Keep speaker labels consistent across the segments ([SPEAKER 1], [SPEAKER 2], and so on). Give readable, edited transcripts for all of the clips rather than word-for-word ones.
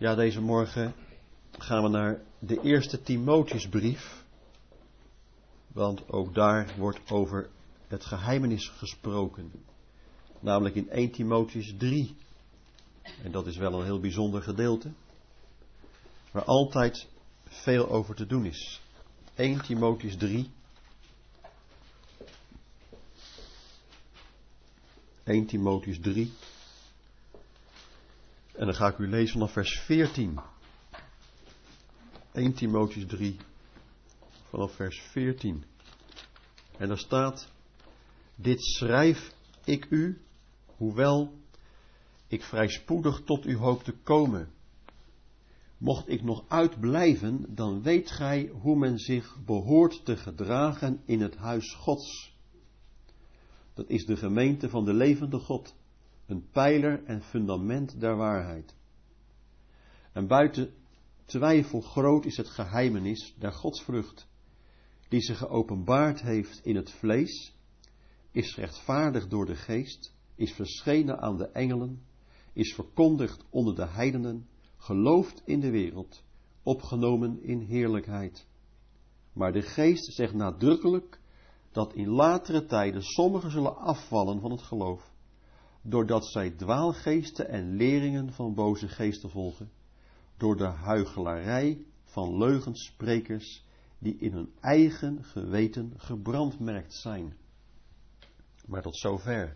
[SPEAKER 1] Ja, deze morgen gaan we naar de eerste Timotheusbrief. Want ook daar wordt over het geheimenis gesproken. Namelijk in 1 Timotheus 3. En dat is wel een heel bijzonder gedeelte. Waar altijd veel over te doen is. 1 Timotheus 3. 1 Timotheus 3. En dan ga ik u lezen vanaf vers 14. 1 Timotheus 3. Vanaf vers 14. En daar staat: Dit schrijf ik u, hoewel ik vrij spoedig tot u hoop te komen. Mocht ik nog uitblijven, dan weet gij hoe men zich behoort te gedragen in het huis Gods. Dat is de gemeente van de levende God, een pijler en fundament der waarheid. En buiten twijfel groot is het geheimenis der godsvrucht, die zich geopenbaard heeft in het vlees, is rechtvaardigd door de geest, is verschenen aan de engelen, is verkondigd onder de heidenen, geloofd in de wereld, opgenomen in heerlijkheid. Maar de geest zegt nadrukkelijk dat in latere tijden sommigen zullen afvallen van het geloof, doordat zij dwaalgeesten en leringen van boze geesten volgen, door de huichelarij van leugensprekers die in hun eigen geweten gebrandmerkt zijn. Maar tot zover.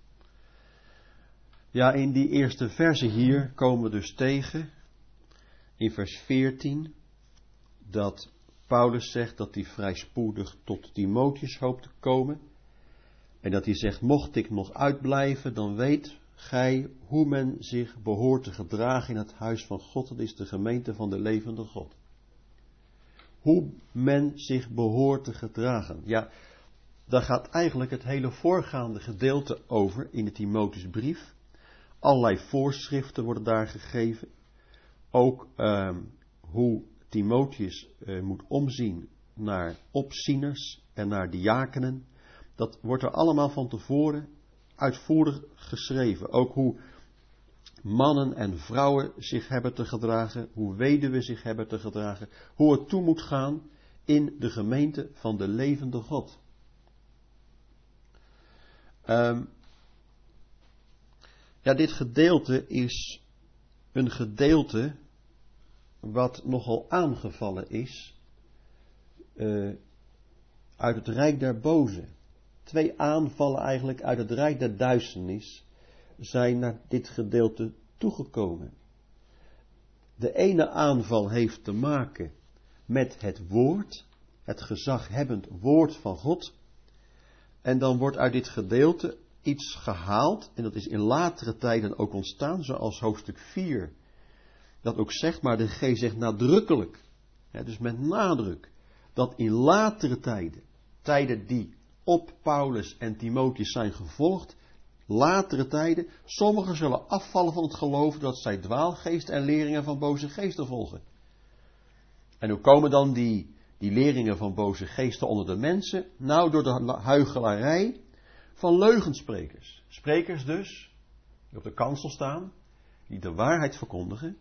[SPEAKER 1] Ja, in die eerste verse hier komen we dus tegen, in vers 14, dat Paulus zegt dat hij vrij spoedig tot Timotheus hoopt te komen. En dat hij zegt, mocht ik nog uitblijven, dan weet gij hoe men zich behoort te gedragen in het huis van God. Dat is de gemeente van de levende God. Hoe men zich behoort te gedragen. Ja, daar gaat eigenlijk het hele voorgaande gedeelte over in de Timotheusbrief. Allerlei voorschriften worden daar gegeven. Ook hoe Timotheus moet omzien naar opzieners en naar diakenen. Dat wordt er allemaal van tevoren uitvoerig geschreven. Ook hoe mannen en vrouwen zich hebben te gedragen, hoe weduwen zich hebben te gedragen, hoe het toe moet gaan in de gemeente van de levende God. Ja, dit gedeelte is een gedeelte wat nogal aangevallen is uit het rijk der boze. 2 aanvallen eigenlijk uit het rijk der duisternis zijn naar dit gedeelte toegekomen. De ene aanval heeft te maken met het woord, het gezaghebbend woord van God. En dan wordt uit dit gedeelte iets gehaald, en dat is in latere tijden ook ontstaan, zoals hoofdstuk 4 dat ook zegt, maar de geest zegt nadrukkelijk, dus met nadruk, dat in latere tijden die op Paulus en Timotheus zijn gevolgd, latere tijden, sommigen zullen afvallen van het geloof dat zij dwaalgeesten en leringen van boze geesten volgen. En hoe komen dan die leringen van boze geesten onder de mensen? Nou, door de huichelarij van leugensprekers. Sprekers dus, die op de kansel staan, die de waarheid verkondigen,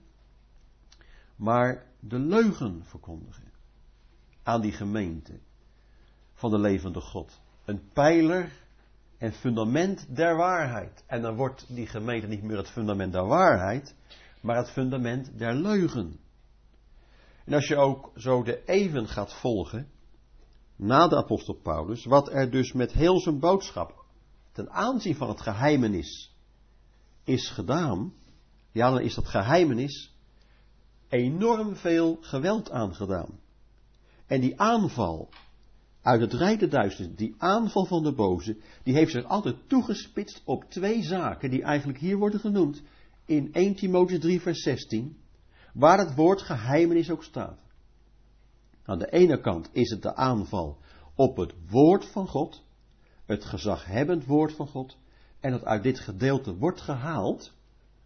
[SPEAKER 1] maar de leugen verkondigen aan die gemeente van de levende God. Een pijler en fundament der waarheid. En dan wordt die gemeente niet meer het fundament der waarheid, maar het fundament der leugen. En als je ook zo de eeuwen gaat volgen, na de apostel Paulus, wat er dus met heel zijn boodschap ten aanzien van het geheimenis is gedaan, ja, dan is dat geheimenis enorm veel geweld aangedaan. En die aanval uit het rijk der duisternis, die aanval van de boze, die heeft zich altijd toegespitst op 2 zaken die eigenlijk hier worden genoemd in 1 Timotheus 3 vers 16, waar het woord geheimenis ook staat. Aan de ene kant is het de aanval op het woord van God, het gezaghebbend woord van God, en dat uit dit gedeelte wordt gehaald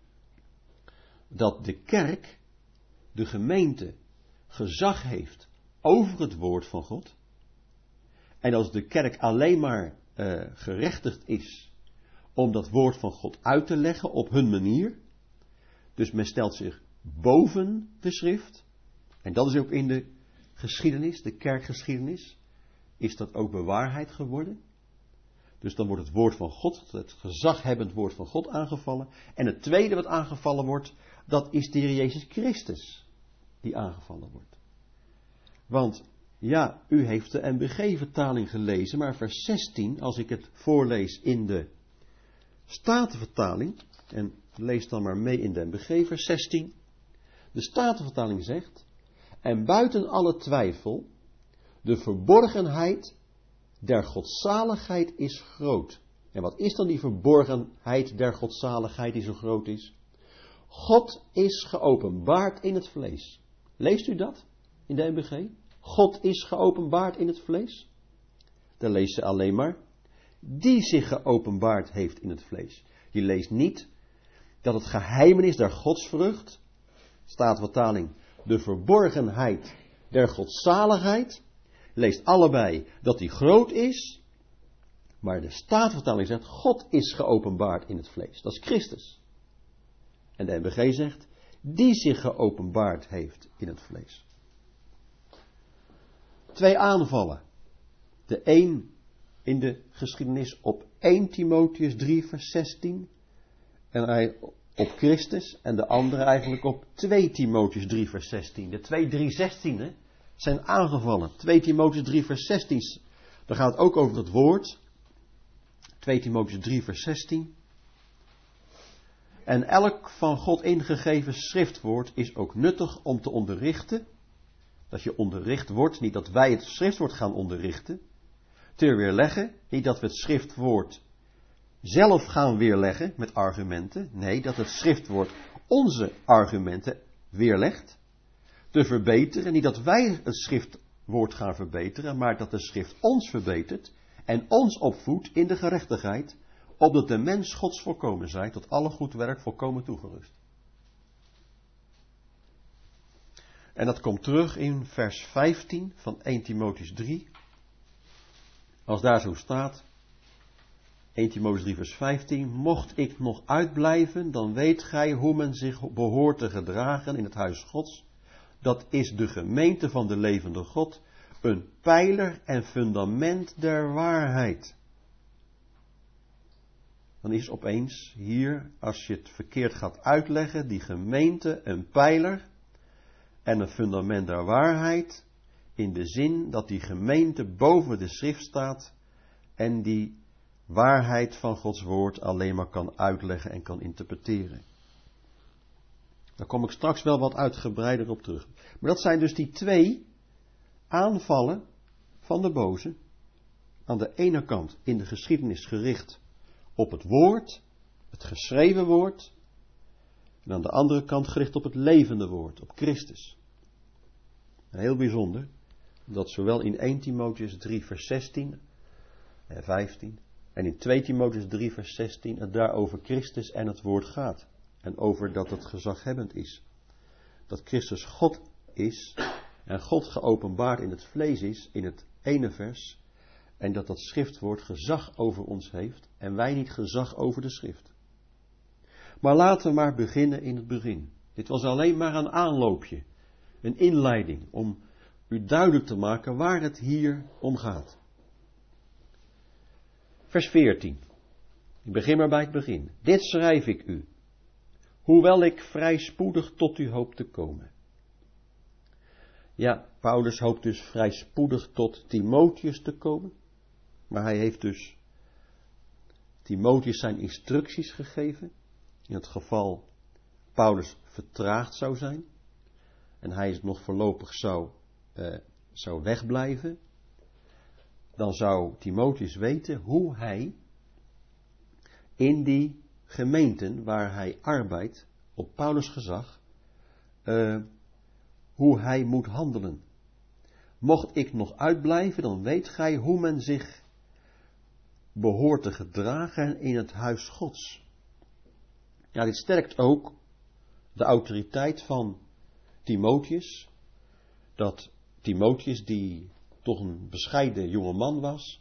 [SPEAKER 1] dat de kerk, de gemeente, gezag heeft over het woord van God. En als de kerk alleen maar gerechtigd is om dat woord van God uit te leggen op hun manier, dus men stelt zich boven de schrift. En dat is ook in de geschiedenis, de kerkgeschiedenis, is dat ook bewaarheid geworden. Dus dan wordt het woord van God, het gezaghebbend woord van God aangevallen. En het tweede wat aangevallen wordt, dat is de Heer Jezus Christus die aangevallen wordt. Want ja, u heeft de NBG-vertaling gelezen, maar vers 16, als ik het voorlees in de Statenvertaling, en lees dan maar mee in de NBG, vers 16. De Statenvertaling zegt, en buiten alle twijfel, de verborgenheid der godzaligheid is groot. En wat is dan die verborgenheid der godzaligheid die zo groot is? God is geopenbaard in het vlees. Leest u dat in de NBG? God is geopenbaard in het vlees. Dan leest ze alleen maar, die zich geopenbaard heeft in het vlees. Je leest niet dat het geheimenis der godsvrucht, Statenvertaling, de verborgenheid der godzaligheid, leest allebei dat die groot is, maar de Statenvertaling zegt, God is geopenbaard in het vlees. Dat is Christus. En de NBG zegt, die zich geopenbaard heeft in het vlees. 2 aanvallen. De een in de geschiedenis op 1 Timotheus 3 vers 16 en hij op Christus en de andere eigenlijk op 2 Timotheus 3 vers 16. De 2:3:16 zijn aangevallen. 2 Timotheus 3 vers 16, daar gaat het ook over het woord. 2 Timotheus 3 vers 16. En elk van God ingegeven schriftwoord is ook nuttig om te onderrichten. Dat je onderricht wordt, niet dat wij het schriftwoord gaan onderrichten. Te weerleggen, niet dat we het schriftwoord zelf gaan weerleggen met argumenten. Nee, dat het schriftwoord onze argumenten weerlegt. Te verbeteren, niet dat wij het schriftwoord gaan verbeteren, maar dat de schrift ons verbetert en ons opvoedt in de gerechtigheid, opdat de mens Gods volkomen zij, tot alle goed werk volkomen toegerust. En dat komt terug in vers 15 van 1 Timotheus 3. Als daar zo staat, 1 Timotheus 3 vers 15, mocht ik nog uitblijven, dan weet gij hoe men zich behoort te gedragen in het huis Gods. Dat is de gemeente van de levende God, een pijler en fundament der waarheid. Dan is opeens hier, als je het verkeerd gaat uitleggen, die gemeente een pijler en een fundament der waarheid, in de zin dat die gemeente boven de schrift staat en die waarheid van Gods woord alleen maar kan uitleggen en kan interpreteren. Daar kom ik straks wel wat uitgebreider op terug. Maar dat zijn dus die 2 aanvallen van de boze. Aan de ene kant in de geschiedenis gericht op het woord, het geschreven woord. En aan de andere kant gericht op het levende woord, op Christus. En heel bijzonder, dat zowel in 1 Timotheus 3 vers 16 en 15 en in 2 Timotheus 3 vers 16 het daar over Christus en het woord gaat. En over dat het gezaghebbend is. Dat Christus God is en God geopenbaard in het vlees is, in het ene vers. En dat dat schriftwoord gezag over ons heeft en wij niet gezag over de schrift. Maar laten we maar beginnen in het begin. Dit was alleen maar een aanloopje, een inleiding om u duidelijk te maken waar het hier om gaat. Vers 14. Ik begin maar bij het begin. Dit schrijf ik u, hoewel ik vrij spoedig tot u hoop te komen. Ja, Paulus hoopt dus vrij spoedig tot Timotheus te komen. Maar hij heeft dus Timotheus zijn instructies gegeven. In het geval Paulus vertraagd zou zijn. En hij nog voorlopig zou wegblijven. Dan zou Timotheus weten hoe hij in die gemeenten waar hij arbeidt op Paulus' gezag, hoe hij moet handelen. Mocht ik nog uitblijven, dan weet gij hoe men zich behoort te gedragen in het huis Gods. Ja, dit sterkt ook de autoriteit van Timotheus. Dat Timotheus, die toch een bescheiden jonge man was,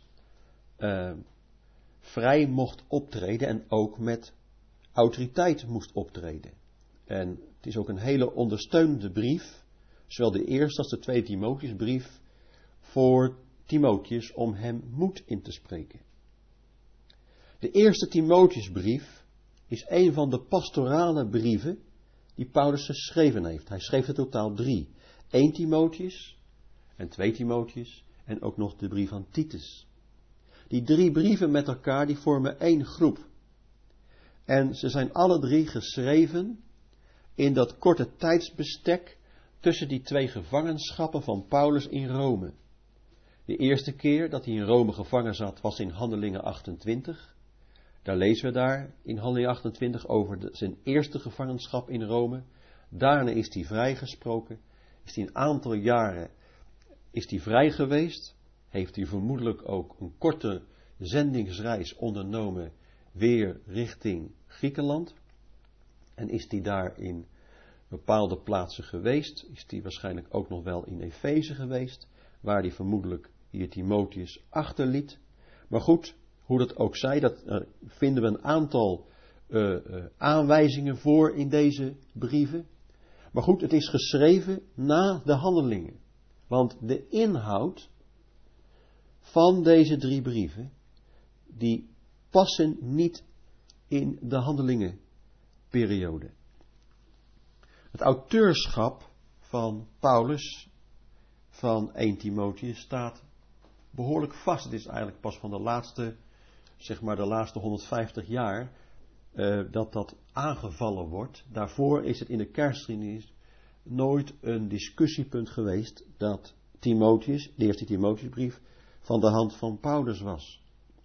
[SPEAKER 1] vrij mocht optreden en ook met autoriteit moest optreden. En het is ook een hele ondersteunende brief, zowel de eerste als de tweede Timotheusbrief, voor Timotheus om hem moed in te spreken. De eerste Timotheusbrief is een van de pastorale brieven die Paulus geschreven heeft. Hij schreef er totaal 3. 1 Timotheus en 2 Timotheus en ook nog de brief aan Titus. Die 3 brieven met elkaar, die vormen 1 groep. En ze zijn alle 3 geschreven in dat korte tijdsbestek tussen die 2 gevangenschappen van Paulus in Rome. De eerste keer dat hij in Rome gevangen zat was in Handelingen 28. Daar lezen we daar in Handelingen 28 over zijn eerste gevangenschap in Rome. Daarna is hij vrijgesproken. Is hij een aantal jaren vrij geweest. Heeft hij vermoedelijk ook een korte zendingsreis ondernomen weer richting Griekenland. En is hij daar in bepaalde plaatsen geweest. Is hij waarschijnlijk ook nog wel in Efeze geweest. Waar hij vermoedelijk hier Timotheus achterliet. Maar goed, hoe dat ook zij, dat vinden we een aantal aanwijzingen voor in deze brieven. Maar goed, het is geschreven na de Handelingen. Want de inhoud van deze 3 brieven, die passen niet in de Handelingenperiode. Het auteurschap van Paulus van 1 Timotheus staat behoorlijk vast. Het is eigenlijk pas van de laatste 150 jaar dat aangevallen wordt. Daarvoor is het in de kerkgeschiedenis nooit een discussiepunt geweest dat Timotheus, de eerste Timotheusbrief, van de hand van Paulus was.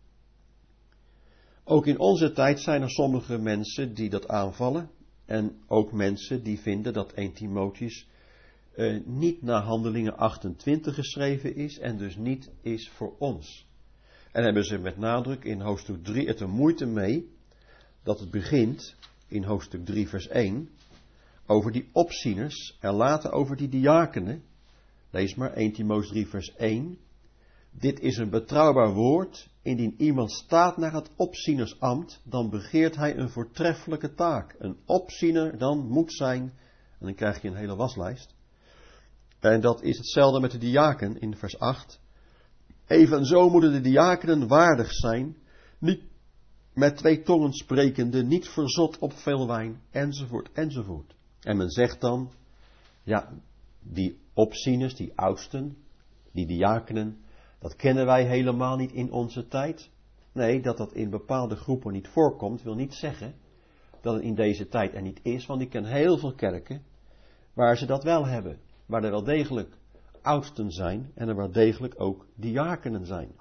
[SPEAKER 1] Ook in onze tijd zijn er sommige mensen die dat aanvallen en ook mensen die vinden dat 1 Timotheus niet naar Handelingen 28 geschreven is en dus niet is voor ons. En hebben ze met nadruk in hoofdstuk 3 het er moeite mee dat het begint in hoofdstuk 3 vers 1 over die opzieners en later over die diakenen. Lees maar 1 Timotheus 3 vers 1. Dit is een betrouwbaar woord. Indien iemand staat naar het opzienersambt, dan begeert hij een voortreffelijke taak. Een opziener dan moet zijn, en dan krijg je een hele waslijst. En dat is hetzelfde met de diaken in vers 8. Evenzo moeten de diakenen waardig zijn, niet met 2 tongen sprekende, niet verzot op veel wijn, enzovoort, enzovoort. En men zegt dan, ja, die opzieners, die oudsten, die diakenen, dat kennen wij helemaal niet in onze tijd. Nee, dat dat in bepaalde groepen niet voorkomt, wil niet zeggen dat het in deze tijd er niet is, want ik ken heel veel kerken waar ze dat wel hebben. Waar er wel degelijk oudsten zijn en er wel degelijk ook diakenen zijn.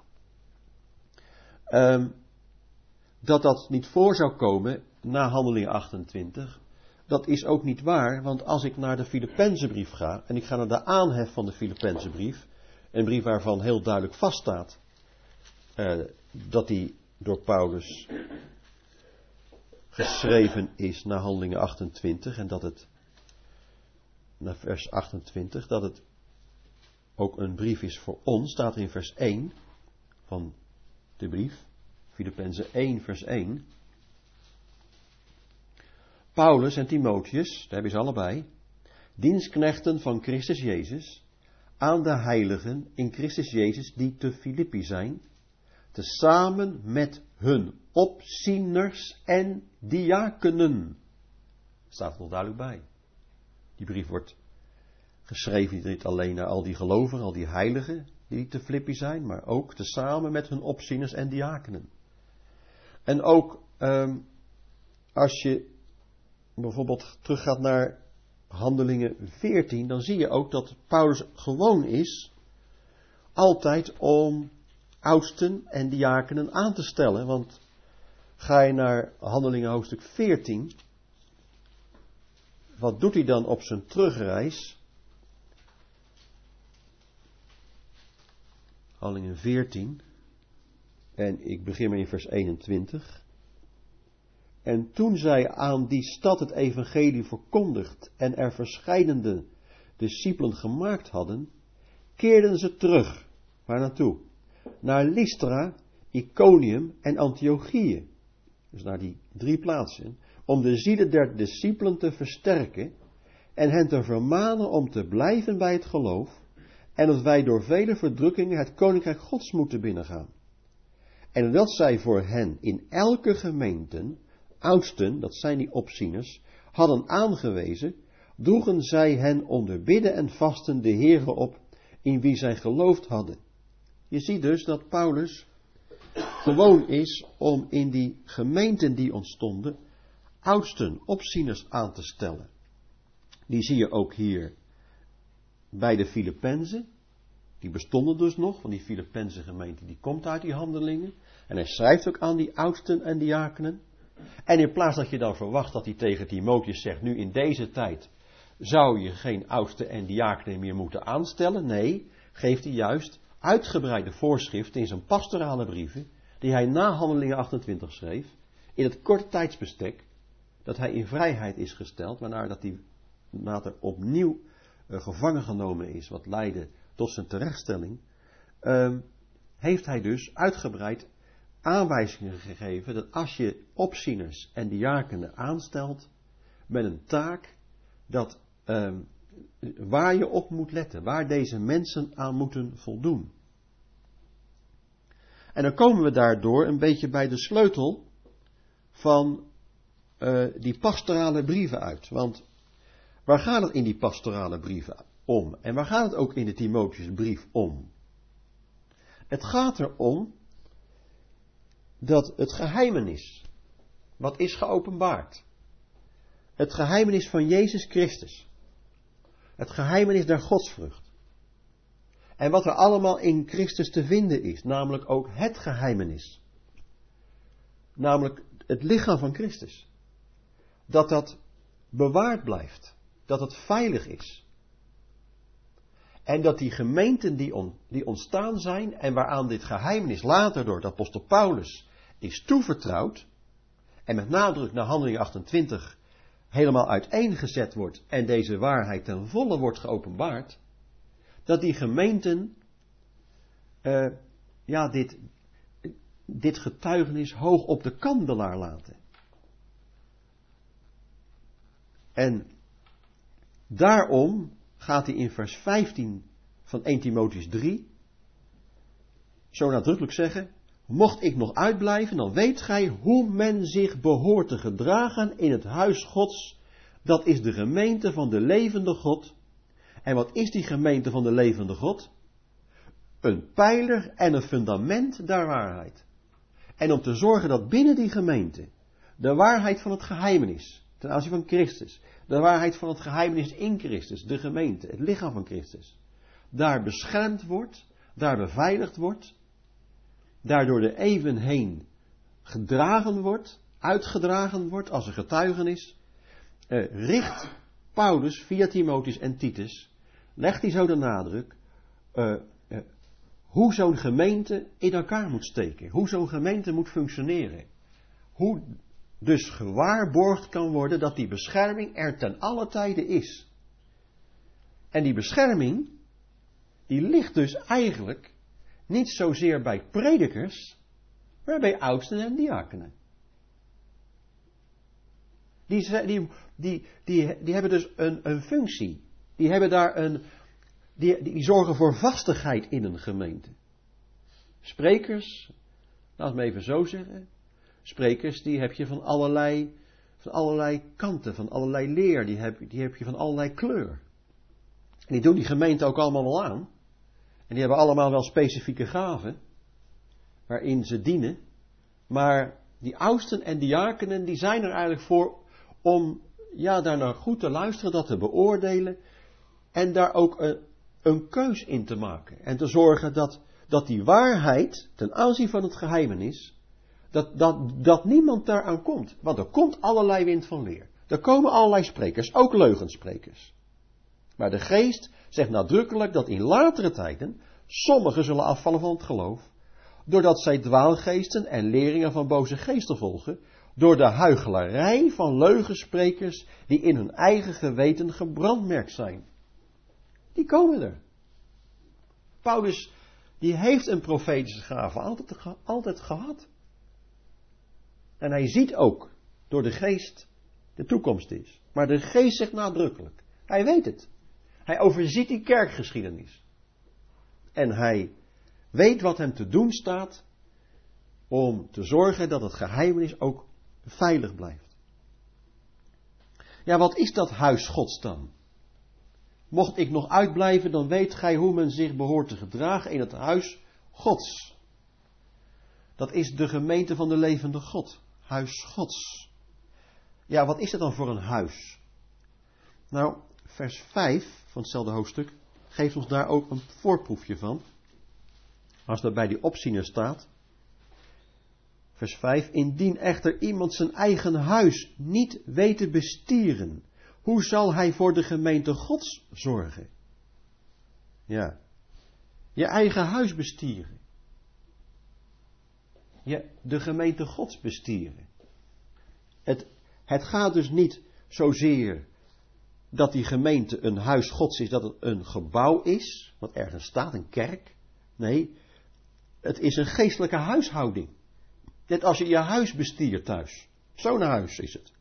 [SPEAKER 1] Dat dat niet voor zou komen na Handelingen 28, dat is ook niet waar, want als ik naar de Filippenzenbrief ga, en ik ga naar de aanhef van de Filippenzenbrief, een brief waarvan heel duidelijk vaststaat dat die door Paulus geschreven is na Handelingen 28 en dat het, naar vers 28, dat het ook een brief is voor ons, staat er in vers 1 van de brief, Filippenzen 1 vers 1. Paulus en Timotheus, daar hebben ze allebei, dienstknechten van Christus Jezus, aan de heiligen in Christus Jezus die te Filippi zijn, tezamen met hun opzieners en diakenen. Staat er nog duidelijk bij. Die brief wordt geschreven niet alleen naar al die gelovigen, al die heiligen die te Filippi zijn, maar ook tezamen met hun opzieners en diakenen. En ook als je bijvoorbeeld teruggaat naar Handelingen 14, dan zie je ook dat Paulus gewoon is altijd om oudsten en diakenen aan te stellen. Want ga je naar Handelingen hoofdstuk 14, wat doet hij dan op zijn terugreis? Handelingen 14, en ik begin maar in vers 21. En toen zij aan die stad het evangelie verkondigd en er verscheidene discipelen gemaakt hadden, keerden ze terug. Waar naartoe? Naar Lystra, Iconium en Antiochië. Dus naar die 3 plaatsen. om de zielen der discipelen te versterken en hen te vermanen om te blijven bij het geloof en dat wij door vele verdrukkingen het koninkrijk Gods moeten binnengaan. En dat zij voor hen in elke gemeente, oudsten, dat zijn die opzieners, hadden aangewezen, droegen zij hen onder bidden en vasten de Heere op, in wie zij geloofd hadden. Je ziet dus dat Paulus gewoon is om in die gemeenten die ontstonden, oudsten, opzieners aan te stellen. Die zie je ook hier bij de Filippenzen. Die bestonden dus nog, want die Filippense gemeente die komt uit die handelingen. En hij schrijft ook aan die oudsten en diakenen. En in plaats dat je dan verwacht dat hij tegen Timotheus zegt, nu in deze tijd zou je geen oudsten en diakenen meer moeten aanstellen. Nee, geeft hij juist uitgebreide voorschriften in zijn pastorale brieven, die hij na handelingen 28 schreef, in het korte tijdsbestek, dat hij in vrijheid is gesteld, waarna dat hij later opnieuw gevangen genomen is, wat leidde tot zijn terechtstelling, heeft hij dus uitgebreid aanwijzingen gegeven dat als je opzieners en diakenen aanstelt met een taak, dat waar je op moet letten, waar deze mensen aan moeten voldoen. En dan komen we daardoor een beetje bij de sleutel van die pastorale brieven uit. Want waar gaat het in die pastorale brieven om? En waar gaat het ook in de Timotheusbrief om? Het gaat erom dat het geheimenis, wat is geopenbaard, het geheimenis van Jezus Christus, het geheimenis der godsvrucht, en wat er allemaal in Christus te vinden is, namelijk ook het geheimenis, namelijk het lichaam van Christus, dat bewaard blijft, dat het veilig is. En dat die gemeenten die ontstaan zijn en waaraan dit geheimenis later door de apostel Paulus is toevertrouwd, en met nadruk naar handelingen 28 helemaal uiteengezet wordt en deze waarheid ten volle wordt geopenbaard, dat die gemeenten dit getuigenis hoog op de kandelaar laten. En daarom gaat hij in vers 15 van 1 Timotheus 3 zo nadrukkelijk zeggen, mocht ik nog uitblijven, dan weet gij hoe men zich behoort te gedragen in het huis Gods, dat is de gemeente van de levende God. En wat is die gemeente van de levende God? Een pijler en een fundament der waarheid. En om te zorgen dat binnen die gemeente de waarheid van het geheimenis, ten aanzien van Christus, de waarheid van het geheimenis in Christus, de gemeente, het lichaam van Christus, daar beschermd wordt, daar beveiligd wordt, daardoor de eeuwen heen gedragen wordt, uitgedragen wordt als een getuigenis, richt Paulus via Timotheus en Titus, legt hij zo de nadruk, hoe zo'n gemeente in elkaar moet steken, hoe zo'n gemeente moet functioneren, hoe dus gewaarborgd kan worden dat die bescherming er ten alle tijde is. En die bescherming, die ligt dus eigenlijk niet zozeer bij predikers, maar bij oudsten en diakenen. Die hebben dus een functie. Die hebben daar die zorgen voor vastigheid in een gemeente. Sprekers, laat me even zo zeggen. Sprekers, die heb je van allerlei kanten, van allerlei leer. Die heb je van allerlei kleur. En die doen die gemeente ook allemaal wel aan. En die hebben allemaal wel specifieke gaven, waarin ze dienen. Maar die oudsten en diakenen, die zijn er eigenlijk voor om daar naar goed te luisteren, dat te beoordelen. En daar ook een keus in te maken. En te zorgen dat die waarheid, ten aanzien van het geheimenis, dat niemand daaraan komt. Want er komt allerlei wind van leer. Er komen allerlei sprekers, ook leugensprekers. Maar de geest zegt nadrukkelijk dat in latere tijden sommigen zullen afvallen van het geloof, doordat zij dwaalgeesten en leringen van boze geesten volgen, door de huichelarij van leugensprekers die in hun eigen geweten gebrandmerkt zijn. Die komen er. Paulus, die heeft een profetische gave altijd gehad. En hij ziet ook door de geest de toekomst is. Maar de geest zegt nadrukkelijk. Hij weet het. Hij overziet die kerkgeschiedenis. En hij weet wat hem te doen staat om te zorgen dat het geheimenis ook veilig blijft. Ja, wat is dat huis Gods dan? Mocht ik nog uitblijven, dan weet gij hoe men zich behoort te gedragen in het huis Gods. Dat is de gemeente van de levende God. Huis Gods. Ja, wat is dat dan voor een huis? Nou, vers 5 van hetzelfde hoofdstuk geeft ons daar ook een voorproefje van. Als dat bij die opziener staat. Vers 5. Indien echter iemand zijn eigen huis niet weet te bestieren, hoe zal hij voor de gemeente Gods zorgen? Ja. Je eigen huis bestieren. De gemeente Gods bestieren. Het gaat dus niet zozeer dat die gemeente een huis Gods is, dat het een gebouw is, wat ergens staat, een kerk. Nee, het is een geestelijke huishouding. Net als je je huis bestiert thuis. Zo'n huis is het.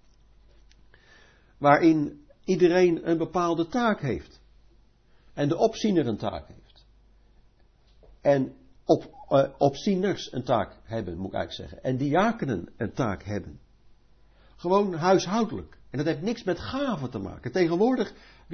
[SPEAKER 1] Waarin iedereen een bepaalde taak heeft. En de opziener een taak heeft. En opzieners een taak hebben, moet ik eigenlijk zeggen. En diakenen een taak hebben. Gewoon huishoudelijk. En dat heeft niks met gaven te maken. Tegenwoordig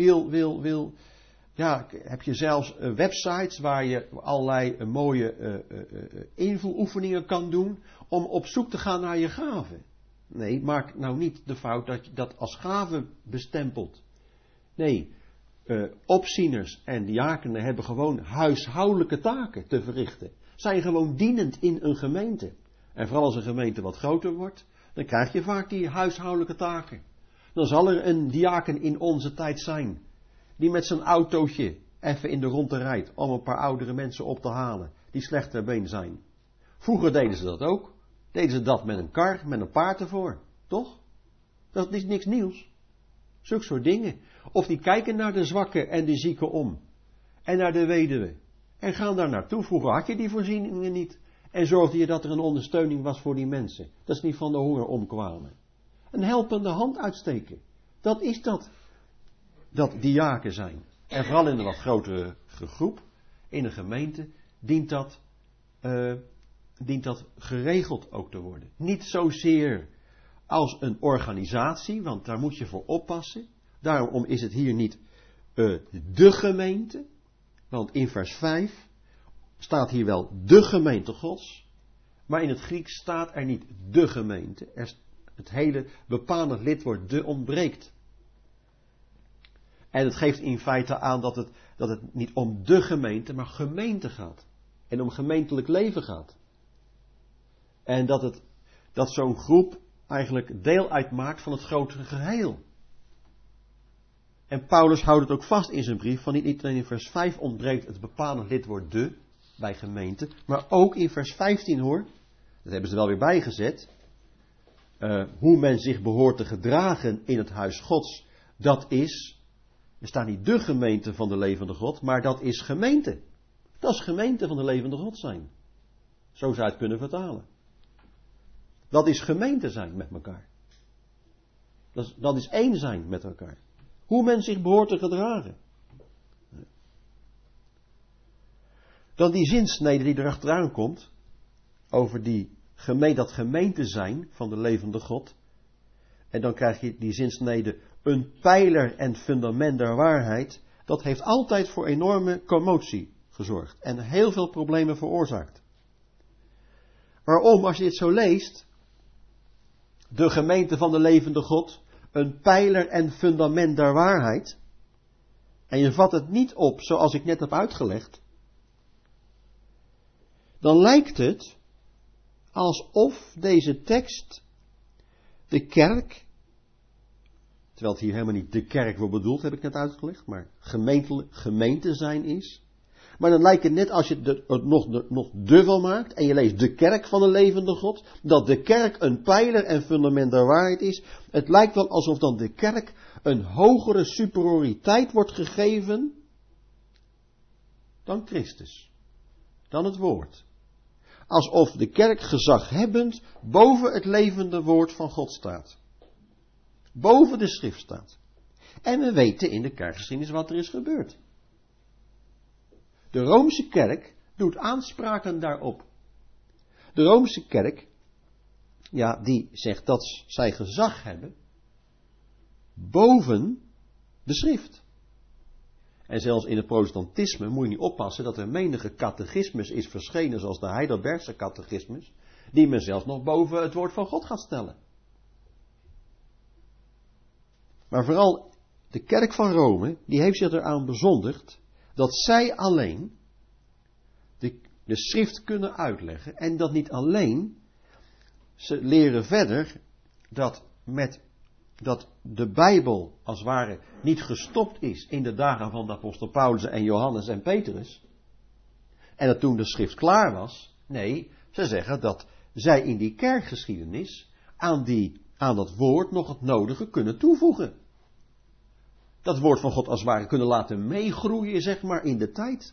[SPEAKER 1] heb je zelfs websites waar je allerlei mooie invuloefeningen kan doen om op zoek te gaan naar je gaven. Nee, maak nou niet de fout dat je dat als gave bestempelt. Nee, opzieners en diakenen hebben gewoon huishoudelijke taken te verrichten. Zijn gewoon dienend in een gemeente. En vooral als een gemeente wat groter wordt, dan krijg je vaak die huishoudelijke taken. Dan zal er een diaken in onze tijd zijn, die met zijn autootje even in de ronde rijdt om een paar oudere mensen op te halen, die slecht ter been zijn. Vroeger deden ze dat ook. Deden ze dat met een kar, met een paard ervoor. Toch? Dat is niks nieuws. Zulke soort dingen. Of die kijken naar de zwakken en de zieken om. En naar de weduwe. En gaan daar naartoe. Vroeger had je die voorzieningen niet. En zorgde je dat er een ondersteuning was voor die mensen. Dat ze niet van de honger omkwamen. Een helpende hand uitsteken. Dat is dat. Dat diaken zijn. En vooral in een wat grotere groep. In een gemeente. Dient dat geregeld ook te worden. Niet zozeer als een organisatie. Want daar moet je voor oppassen. Daarom is het hier niet de gemeente. Want in vers 5 staat hier wel de gemeente Gods. Maar in het Grieks staat er niet de gemeente. Het hele bepalend lidwoord de ontbreekt. En het geeft in feite aan dat het niet om de gemeente, maar gemeente gaat. En om gemeentelijk leven gaat. En dat zo'n groep eigenlijk deel uitmaakt van het grotere geheel. En Paulus houdt het ook vast in zijn brief, van niet alleen in vers 5 ontbreekt het bepalend lidwoord de, bij gemeente, maar ook in vers 15 hoor, dat hebben ze wel weer bijgezet, hoe men zich behoort te gedragen in het huis Gods, dat is, er staat niet de gemeente van de levende God, maar dat is gemeente. Dat is gemeente van de levende God zijn. Zo zou je het kunnen vertalen. Dat is gemeente zijn met elkaar. Dat is één zijn met elkaar. Hoe men zich behoort te gedragen. Dan die zinsnede die erachteraan komt. Over dat gemeente zijn van de levende God. En dan krijg je die zinsnede een pijler en fundament der waarheid. Dat heeft altijd voor enorme commotie gezorgd. En heel veel problemen veroorzaakt. Waarom? Als je dit zo leest. De gemeente van de levende God. Een pijler en fundament der waarheid. En je vat het niet op zoals ik net heb uitgelegd. Dan lijkt het alsof deze tekst de kerk, terwijl het hier helemaal niet de kerk wordt bedoeld, heb ik net uitgelegd, maar gemeente zijn is. Maar dan lijkt het net als je het nog dubbel maakt en je leest de kerk van de levende God, dat de kerk een pijler en fundament der waarheid is. Het lijkt wel alsof dan de kerk een hogere superioriteit wordt gegeven dan Christus, dan het woord. Alsof de kerk gezaghebbend boven het levende woord van God staat. boven de schrift staat. En we weten in de kerkgeschiedenis wat er is gebeurd. De Roomse kerk doet aanspraken daarop. De Roomse kerk, ja, die zegt dat zij gezag hebben boven de schrift. En zelfs in het protestantisme moet je niet oppassen dat er menige catechismus is verschenen, zoals de Heidelbergse catechismus, die men zelfs nog boven het woord van God gaat stellen. Maar vooral de kerk van Rome, die heeft zich eraan bezondigd dat zij alleen de schrift kunnen uitleggen. En dat niet alleen, ze leren verder dat de Bijbel als het ware niet gestopt is in de dagen van de apostel Paulus en Johannes en Petrus. En dat toen de schrift klaar was. Nee, ze zeggen dat zij in die kerkgeschiedenis aan dat woord nog het nodige kunnen toevoegen. Dat woord van God als het ware kunnen laten meegroeien, zeg maar, in de tijd.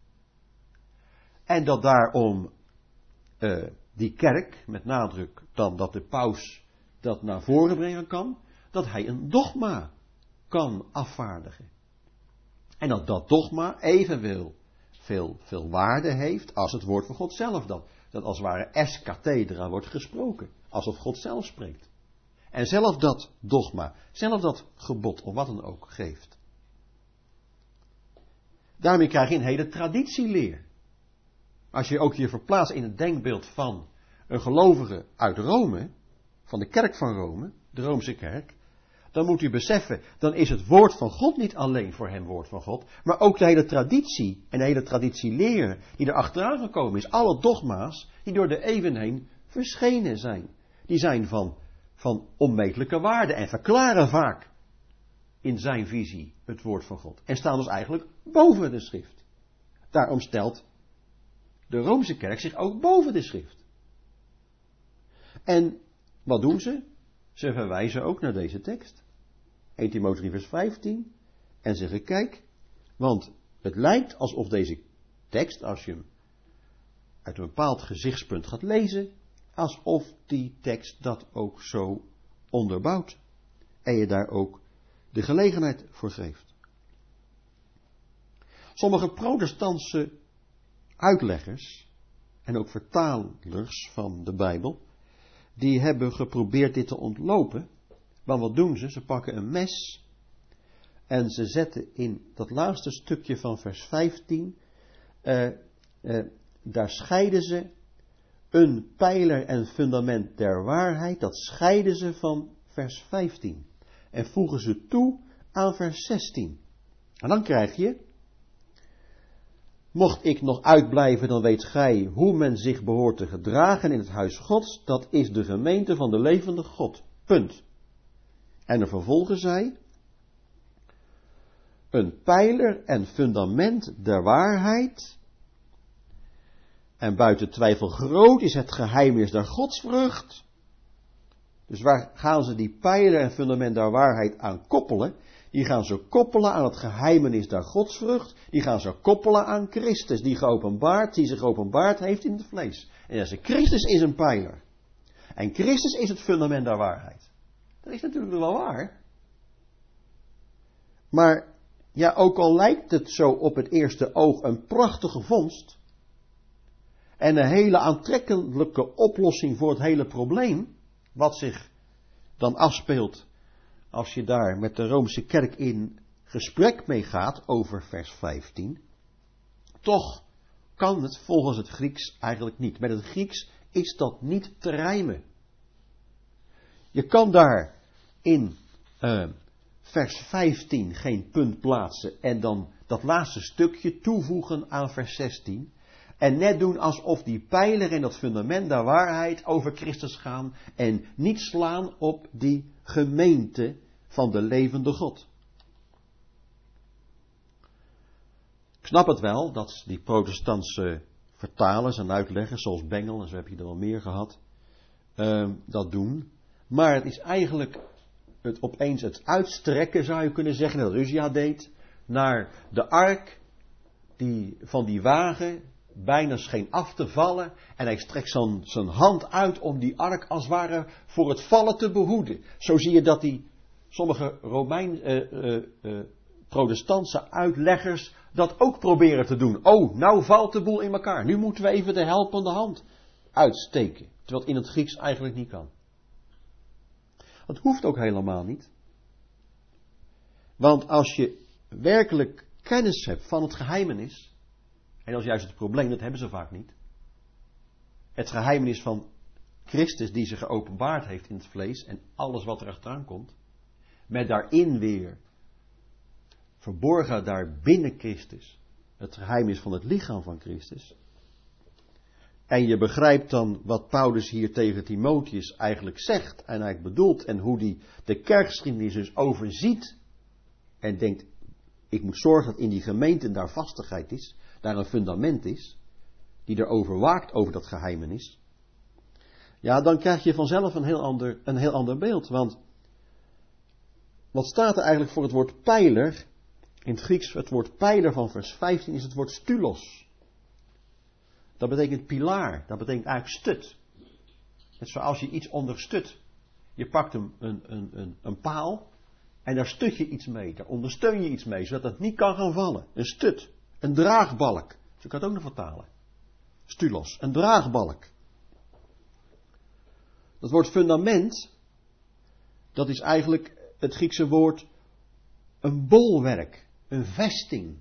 [SPEAKER 1] En dat daarom die kerk, met nadruk dan dat de paus dat naar voren brengen kan, dat hij een dogma kan afvaardigen. En dat dat dogma evenveel veel waarde heeft als het woord van God zelf dan. Dat als het ware ex cathedra wordt gesproken, alsof God zelf spreekt. En zelf dat dogma, zelf dat gebod of wat dan ook geeft. Daarmee krijg je een hele traditieleer. Als je ook je verplaatst in het denkbeeld van een gelovige uit Rome, van de kerk van Rome, de Roomse kerk, dan moet u beseffen, dan is het woord van God niet alleen voor hem woord van God, maar ook de hele traditie en de hele traditieleer die er achteraan gekomen is. Alle dogma's die door de eeuwen heen verschenen zijn. Die zijn van onmetelijke waarde en verklaren vaak in zijn visie het woord van God. En staan dus eigenlijk boven de schrift. Daarom stelt de Roomse kerk zich ook boven de schrift. En wat doen ze? Ze verwijzen ook naar deze tekst. 1 Timotheüs 3 vers 15. En zeggen, kijk, want het lijkt alsof deze tekst, als je hem uit een bepaald gezichtspunt gaat lezen, alsof die tekst dat ook zo onderbouwt. En je daar ook de gelegenheid voor geeft. Sommige protestantse uitleggers en ook vertalers van de Bijbel, die hebben geprobeerd dit te ontlopen. Maar wat doen ze? Ze pakken een mes en ze zetten in dat laatste stukje van vers 15, daar scheiden ze een pijler en fundament der waarheid, dat scheiden ze van vers 15. En voegen ze toe aan vers 16. En dan krijg je, mocht ik nog uitblijven, dan weet gij hoe men zich behoort te gedragen in het huis Gods. Dat is de gemeente van de levende God. Punt. En dan vervolgen zij, een pijler en fundament der waarheid. En buiten twijfel groot is het geheimenis der godsvrucht. Dus waar gaan ze die pijler en fundament der waarheid aan koppelen? Die gaan ze koppelen aan het geheimenis der godsvrucht. Die gaan ze koppelen aan Christus, die zich geopenbaard heeft in het vlees. En zeggen ze, Christus is een pijler. En Christus is het fundament der waarheid. Dat is natuurlijk wel waar. Maar, ja, ook al lijkt het zo op het eerste oog een prachtige vondst. En een hele aantrekkelijke oplossing voor het hele probleem. Wat zich dan afspeelt als je daar met de Roomse kerk in gesprek mee gaat over vers 15. Toch kan het volgens het Grieks eigenlijk niet. Met het Grieks is dat niet te rijmen. Je kan daar in vers 15 geen punt plaatsen en dan dat laatste stukje toevoegen aan vers 16. En net doen alsof die pijler en dat fundament der waarheid over Christus gaan en niet slaan op die gemeente van de levende God. Ik snap het wel dat die protestantse vertalers en uitleggers zoals Bengel, en zo heb je er al meer gehad, dat doen. Maar het is eigenlijk opeens het uitstrekken, zou je kunnen zeggen, dat Uzia deed, naar de ark van die wagen bijna scheen af te vallen. En hij strekt zijn hand uit om die ark als het ware voor het vallen te behoeden. Zo zie je dat hij sommige protestantse uitleggers dat ook proberen te doen. Oh, nou valt de boel in elkaar. Nu moeten we even de helpende hand uitsteken. Terwijl het in het Grieks eigenlijk niet kan. Dat hoeft ook helemaal niet. Want als je werkelijk kennis hebt van het geheimenis, en dat is juist het probleem, dat hebben ze vaak niet. Het geheimenis van Christus die zich geopenbaard heeft in het vlees en alles wat er achteraan komt, met daarin weer verborgen daar binnen Christus het geheimenis van het lichaam van Christus. En je begrijpt dan wat Paulus hier tegen Timotheus eigenlijk zegt en eigenlijk bedoelt en hoe hij de kerkgeschiedenis dus overziet en denkt, ik moet zorgen dat in die gemeente daar vastigheid is, daar een fundament is, die erover waakt over dat geheimenis. Ja, dan krijg je vanzelf een heel ander beeld. Want wat staat er eigenlijk voor het woord pijler? In het Grieks, het woord pijler van vers 15 is het woord stulos. Dat betekent pilaar, dat betekent eigenlijk stut. Het is zoals je iets onderstut. Je pakt een paal en daar stut je iets mee, daar ondersteun je iets mee, zodat het niet kan gaan vallen. Een stut, een draagbalk, zo kan het ook nog vertalen. Stulos, een draagbalk. Dat woord fundament, dat is eigenlijk het Griekse woord een bolwerk, een vesting.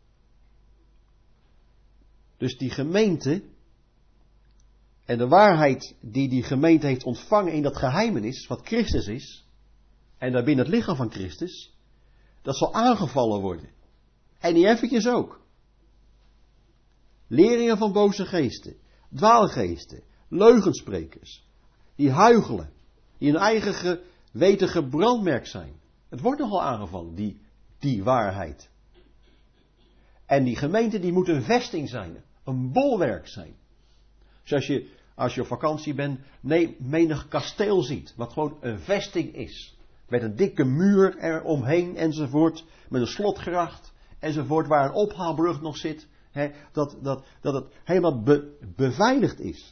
[SPEAKER 1] Dus die gemeente en de waarheid die gemeente heeft ontvangen in dat geheimenis, wat Christus is, en daarbinnen het lichaam van Christus, dat zal aangevallen worden. En niet eventjes ook. Leringen van boze geesten, dwaalgeesten, leugensprekers, die huichelen, die hun eigen geweten gebrandmerkt zijn. Het wordt nogal aangevallen, die waarheid. En die gemeente die moet een vesting zijn, een bolwerk zijn. Zoals als je op vakantie bent, menig kasteel ziet, wat gewoon een vesting is. Met een dikke muur eromheen enzovoort, met een slotgracht enzovoort, waar een ophaalbrug nog zit. Dat het helemaal beveiligd is.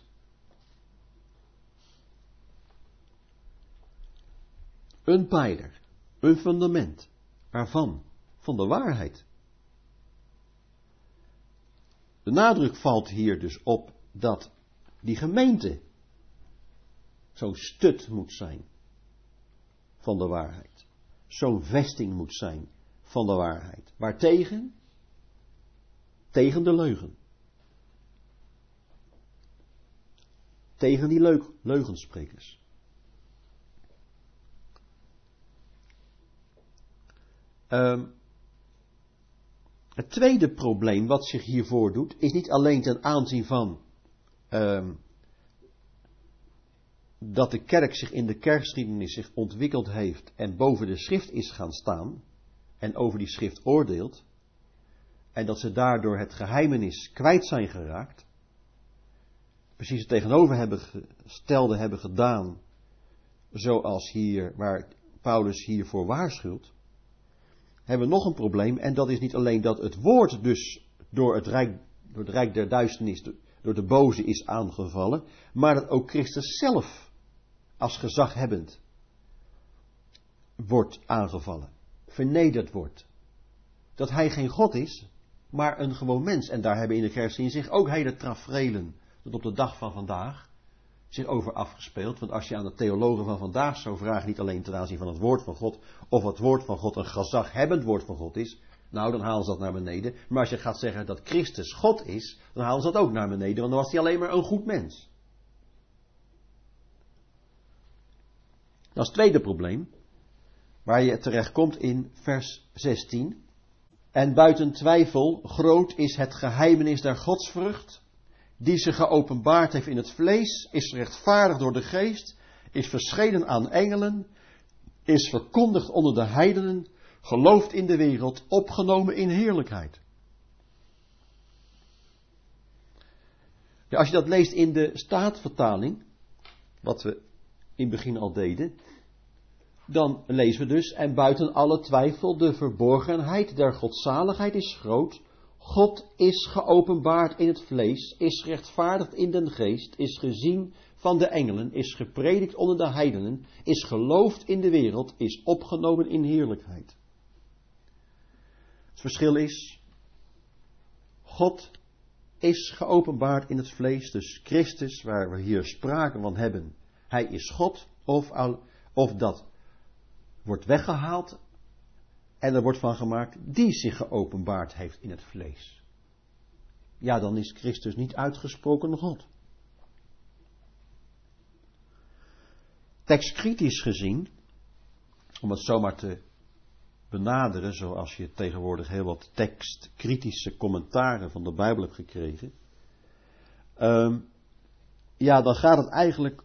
[SPEAKER 1] Een pijler, een fundament, waarvan? Van de waarheid. De nadruk valt hier dus op dat die gemeente zo'n stut moet zijn van de waarheid. Zo'n vesting moet zijn van de waarheid. Waartegen? Tegen de leugen. Tegen die leugensprekers. Het tweede probleem wat zich hier voordoet, is niet alleen ten aanzien van dat de kerk zich in de kerkgeschiedenis zich ontwikkeld heeft en boven de schrift is gaan staan en over die schrift oordeelt en dat ze daardoor het geheimenis kwijt zijn geraakt, precies het tegenovergestelde hebben gedaan, zoals hier, waar Paulus hiervoor waarschuwt, hebben we nog een probleem en dat is niet alleen dat het woord dus door het rijk der duisternis, door de boze is aangevallen, maar dat ook Christus zelf als gezaghebbend wordt aangevallen, vernederd wordt. Dat hij geen God is, maar een gewoon mens. En daar hebben in de kerkgeschiedenis zich ook hele taferelen tot op de dag van vandaag zich over afgespeeld. Want als je aan de theologen van vandaag zou vragen, niet alleen ten aanzien van het woord van God, of het woord van God een gezaghebbend woord van God is, nou dan halen ze dat naar beneden. Maar als je gaat zeggen dat Christus God is, dan halen ze dat ook naar beneden, want dan was hij alleen maar een goed mens. Dat is het tweede probleem, waar je terecht komt in vers 16. En buiten twijfel, groot is het geheimenis der godsvrucht, die zich geopenbaard heeft in het vlees, is rechtvaardig door de geest, is verschenen aan engelen, is verkondigd onder de heidenen, geloofd in de wereld, opgenomen in heerlijkheid. Ja, als je dat leest in de Staatvertaling, wat we in het begin al deden, dan lezen we dus, en buiten alle twijfel, de verborgenheid der godzaligheid is groot. God is geopenbaard in het vlees, is rechtvaardigd in den geest, is gezien, van de engelen, is gepredikt onder de heidenen, is geloofd in de wereld, is opgenomen in heerlijkheid. Het verschil is, God is geopenbaard in het vlees, dus Christus, waar we hier sprake van hebben, hij is God, of dat wordt weggehaald en er wordt van gemaakt die zich geopenbaard heeft in het vlees. Ja, dan is Christus niet uitgesproken God. Tekstkritisch gezien, om het zomaar te benaderen, zoals je tegenwoordig heel wat tekstkritische commentaren van de Bijbel hebt gekregen, ja, dan gaat het eigenlijk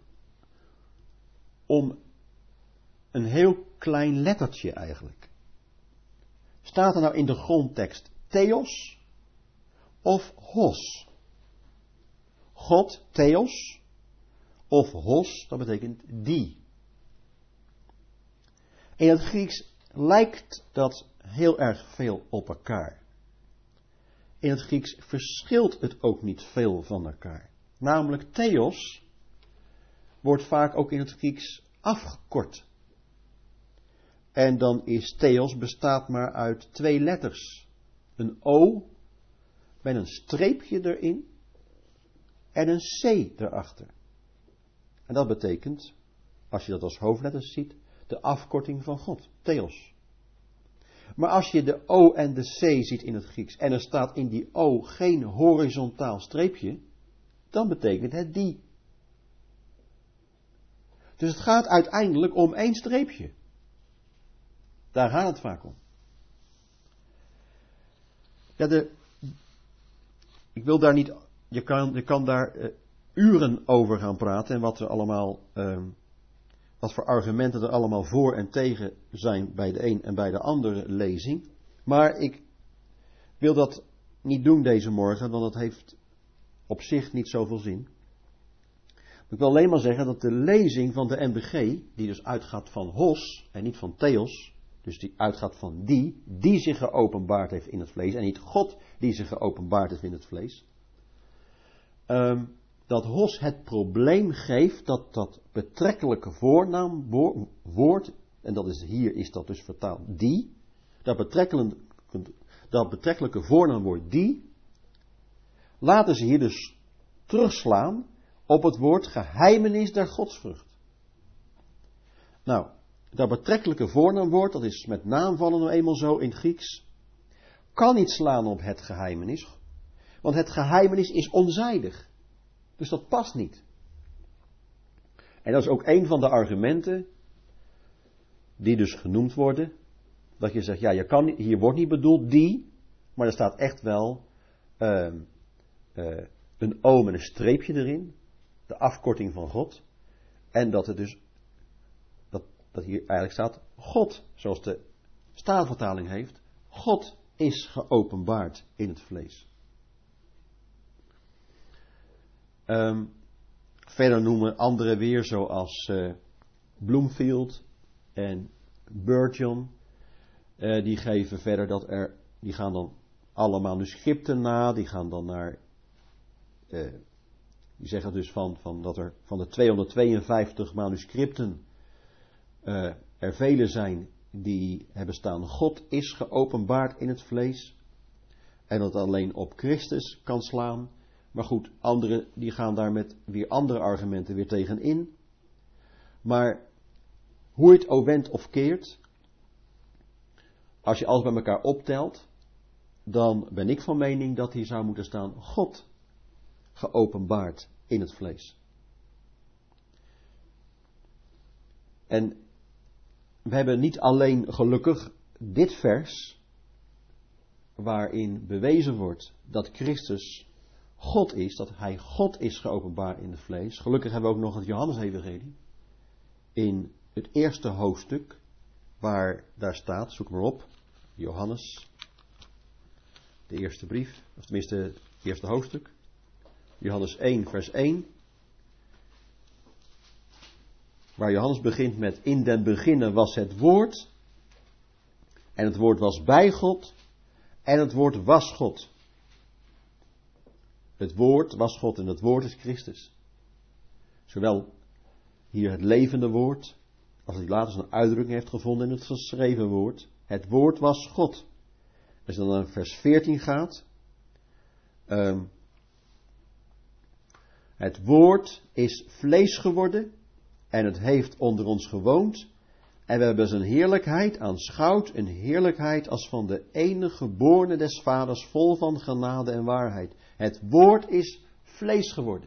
[SPEAKER 1] om een heel klein lettertje eigenlijk. Staat er nou in de grondtekst theos of hos? God, theos, of hos, dat betekent die. In het Grieks lijkt dat heel erg veel op elkaar. In het Grieks verschilt het ook niet veel van elkaar. Namelijk theos wordt vaak ook in het Grieks afgekort. En dan is theos bestaat maar uit 2 letters. Een O met een streepje erin en een C erachter. En dat betekent, als je dat als hoofdletters ziet, de afkorting van God, theos. Maar als je de O en de C ziet in het Grieks en er staat in die O geen horizontaal streepje, dan betekent het die. Dus het gaat uiteindelijk om 1 streepje. Daar gaat het vaak om. Ja, ik wil daar niet, je kan daar uren over gaan praten en wat er allemaal, wat voor argumenten er allemaal voor en tegen zijn bij de een en bij de andere lezing. Maar ik wil dat niet doen deze morgen, want dat heeft op zich niet zoveel zin. Ik wil alleen maar zeggen dat de lezing van de NBG, die dus uitgaat van hos en niet van theos, dus die uitgaat van die zich geopenbaard heeft in het vlees en niet God die zich geopenbaard heeft in het vlees, dat hos het probleem geeft dat betrekkelijke voornaamwoord, en dat is hier is dat dus vertaald die, dat betrekkelijke voornaamwoord die, laten ze hier dus terugslaan op het woord geheimenis der godsvrucht. Nou, dat betrekkelijke voornaamwoord, dat is met naamvallen nou eenmaal zo in het Grieks, kan niet slaan op het geheimenis, want het geheimenis is onzijdig. Dus dat past niet. En dat is ook een van de argumenten die dus genoemd worden, dat je zegt, ja, hier wordt niet bedoeld die, maar er staat echt wel een O met een streepje erin, de afkorting van God, en dat het dus dat hier eigenlijk staat God, zoals de Statenvertaling heeft, God is geopenbaard in het vlees. Verder noemen anderen weer, zoals Bloomfield en Burgeon, die geven verder die gaan dan alle manuscripten na, die gaan dan naar, die zeggen dus dat er van de 252 manuscripten er vele zijn die hebben staan, God is geopenbaard in het vlees, en dat alleen op Christus kan slaan. Maar goed, anderen die gaan daar met weer andere argumenten weer tegen in. Maar hoe je het ook wendt of keert, als je alles bij elkaar optelt, dan ben ik van mening dat hier zou moeten staan God geopenbaard in het vlees. En we hebben niet alleen gelukkig dit vers, waarin bewezen wordt dat Christus God is, dat hij God is geopenbaard in het vlees. Gelukkig hebben we ook nog het Johannes-evangelie. In het eerste hoofdstuk, waar daar staat, zoek maar op, Johannes, de eerste brief, of tenminste het eerste hoofdstuk. Johannes 1, vers 1. Waar Johannes begint met, in den beginnen was het woord, en het woord was bij God, en het woord was God. Het woord was God en het woord is Christus. Zowel hier het levende woord, als hij later zijn uitdrukking heeft gevonden in het geschreven woord. Het woord was God. Als je dan naar vers 14 gaat. Het woord is vlees geworden en het heeft onder ons gewoond. En we hebben zijn heerlijkheid aanschouwd, een heerlijkheid als van de enige geborene des vaders, vol van genade en waarheid. Het woord is vlees geworden.